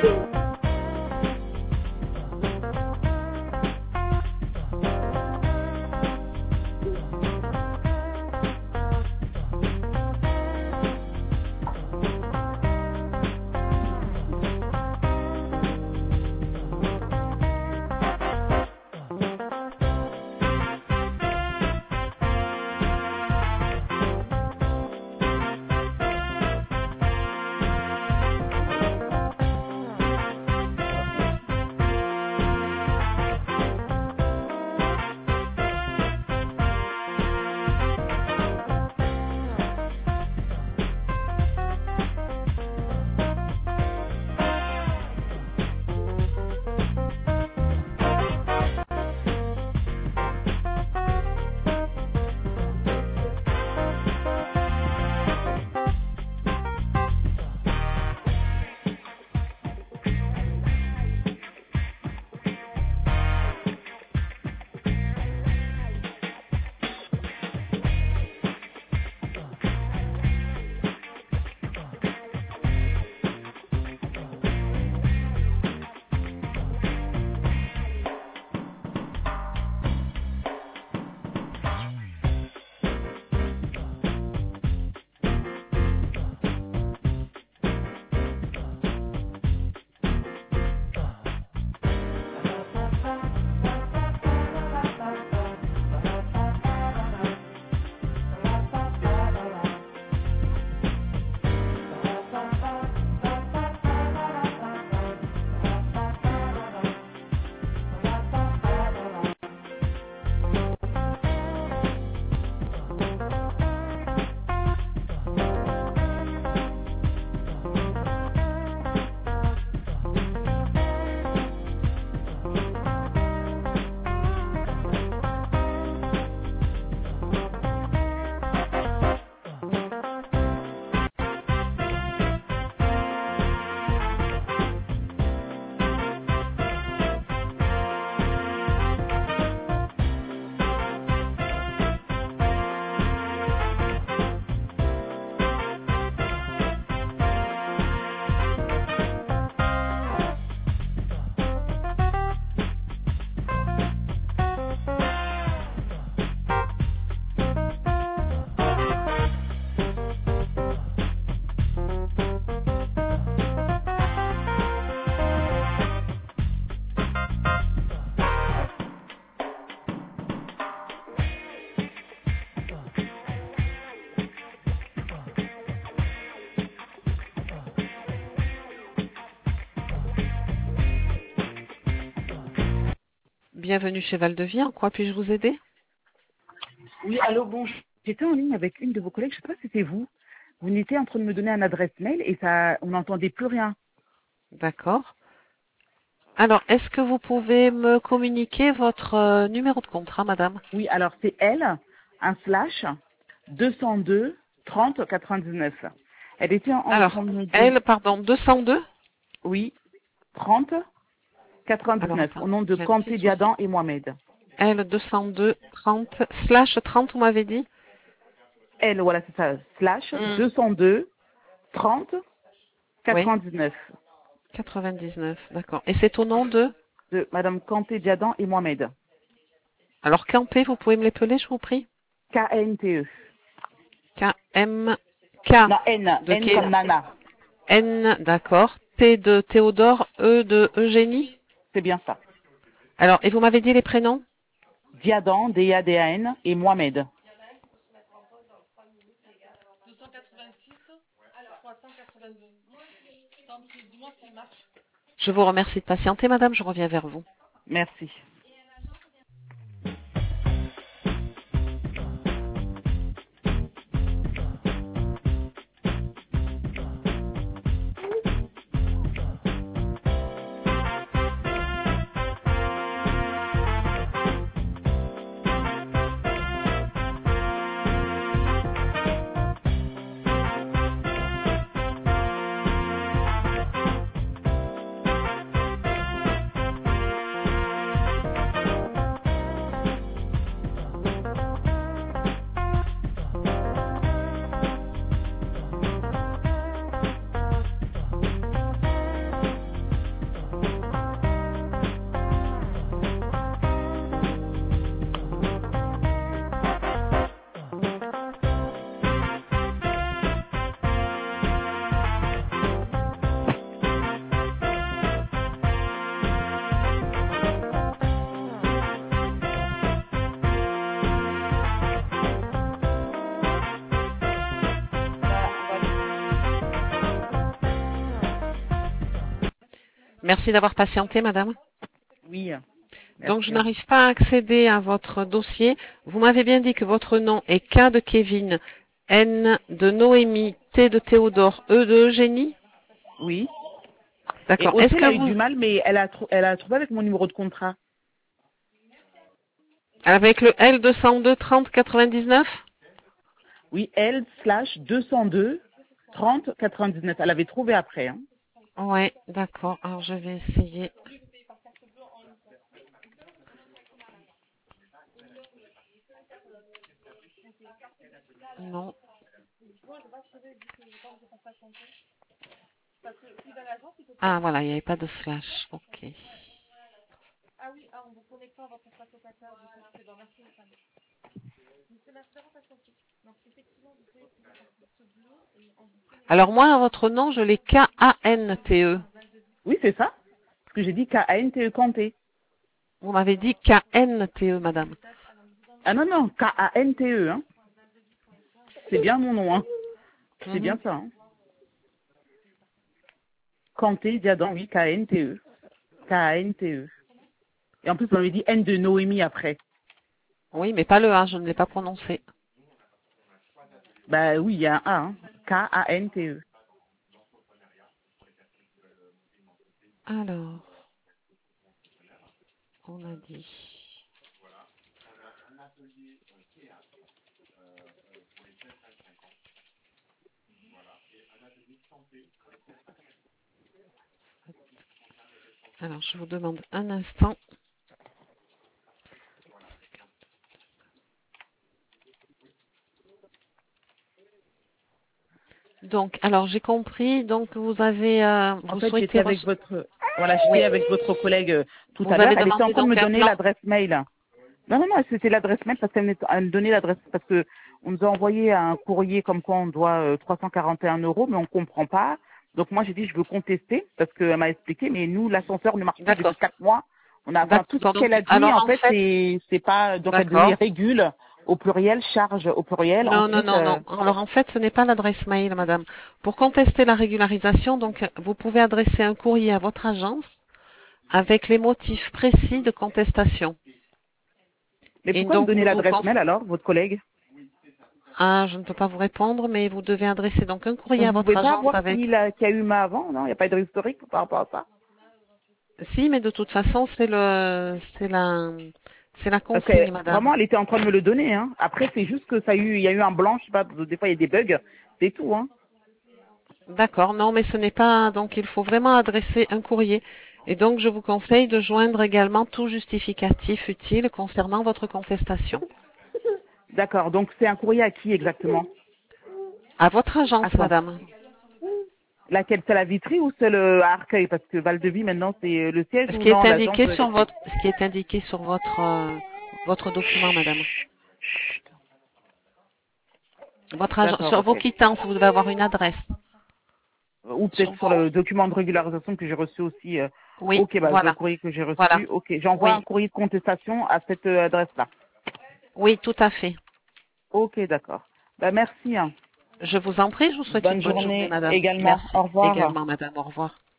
Bienvenue chez Val-de-Vie. En quoi puis-je vous aider? Oui, allô, bonjour. J'étais en ligne avec une de vos collègues, je ne sais pas si c'était vous. Vous étiez en train de me donner une adresse mail et ça, on n'entendait plus rien. D'accord. Alors, est-ce que vous pouvez me communiquer votre numéro de contrat, madame? Oui, alors c'est elle, un slash 202 30 99. Elle était en Alors, train de me dire, elle, pardon, 202? oui, 30 Alors, 99, au attendez, nom de j'ai un petit Kanté souci. Diadan et Mohamed. Elle, 202 30 slash 30, vous m'avez dit? Elle, voilà, c'est ça, slash Hmm. 202 30 Oui, 99 99, d'accord. Et c'est au nom de? de Madame Kanté Diadan et Mohamed. Alors, Campé, vous pouvez me l'épeler, je vous prie? K-N-T-E. K-M-K Non, N, de N comme Nana. N, d'accord. T de Théodore, E de Eugénie. C'est bien ça. Alors, et vous m'avez dit les prénoms? Diadan, D-A-D-A-N, et Mohamed. Je vous remercie de patienter, madame, je reviens vers vous. Merci. Merci d'avoir patienté, madame. Oui, Donc, je merci. n'arrive pas à accéder à votre dossier. Vous m'avez bien dit que votre nom est K de Kevin, N de Noémie, T de Théodore, E de Eugénie. Oui. Et D'accord. aussi, Est-ce elle que a eu vous, du mal, mais elle a trouvé avec mon numéro de contrat. avec le L 202 30 99? Oui, L/202 30 99. Elle avait trouvé après. Hein. Ouais, d'accord. Alors, je vais essayer. Non. Ah, voilà, il n'y avait pas de slash. Ok. Alors, moi, votre nom, je l'ai K-A-N-T-E. Oui, c'est ça. Parce que j'ai dit K-A-N-T-E Kanté. Vous m'avez dit K-N-T-E, madame. Ah non, non, K-A-N-T-E. Hein. C'est bien mon nom. Hein. C'est Mhm. bien ça. Hein. Kanté, Diadan, oui, K-A-N-T-E. K-A-N-T-E. Et en plus, on m'avait dit N de Noémie après. Oui, mais pas le A, je ne l'ai pas prononcé. Bah oui, il y a un A. Hein. K-A-N-T-E. Alors, on a dit. Alors, je vous demande un instant. Donc, alors j'ai compris. Donc, vous avez, En vous fait, j'étais souhaitez, avec votre, voilà, oui, j'étais avec votre collègue tout à vous l'heure. avez Elle était en demandé train de me donc un donner plan. l'adresse mail. Non, non, non, c'était l'adresse mail parce qu'elle me donnait l'adresse parce que on nous a envoyé un courrier comme quoi on doit 341 euros, mais on comprend pas. Donc moi j'ai dit je veux contester parce qu'elle m'a expliqué, mais nous l'ascenseur ne marche plus depuis D'accord, 4 mois. On a, enfin tout ce d'accord. qu'elle Donc, a dit alors en en fait fait, c'est pas donc elle donnait d'accord. régule au pluriel, charge au pluriel. Non, non, Ensuite non, non. Alors en fait, ce n'est pas l'adresse mail, madame. Pour contester la régularisation, donc, vous pouvez adresser un courrier à votre agence avec les motifs précis de contestation. mais Et pourquoi me donc, donner nous vous l'adresse mail alors votre collègue? Ah, je ne peux pas vous répondre, mais vous devez adresser donc un courrier à Vous votre pouvez pas agence voir avec. qui a eu ma avant, non? Il n'y a pas de historique par rapport à ça? Si, mais de toute façon, c'est la Parce que consigne, madame. vraiment, elle était en train de me le donner. Hein. Après, c'est juste que il y a eu un blanc, je sais pas, des fois il y a des bugs, c'est tout. Hein. D'accord, non, mais ce n'est pas. Donc, il faut vraiment adresser un courrier. Et donc, je vous conseille de joindre également tout justificatif utile concernant votre contestation. D'accord, donc c'est un courrier à qui exactement? À votre À agence, quoi? madame. Laquelle? C'est la Vitry ou c'est le à Arcueil? Parce que Val-de-Vie maintenant c'est le siège Ce ou qui est non, l'agence indiqué sur Vitry? votre document, madame. Votre agence, D'accord, sur vos ok. quittances, vous devez avoir une adresse. Ou Sur peut-être sur vos. le document de régularisation que j'ai reçu aussi. Oui, Ok, bah le voilà. courrier que j'ai Voilà. reçu. Ok, j'envoie un Oui. courrier de contestation à cette adresse-là. Oui, tout à fait. Ok, d'accord. Bah merci. Hein. Je vous en prie, je vous souhaite une Bonne bonne journée, journée madame. également. Merci Au revoir. également, madame. Au revoir.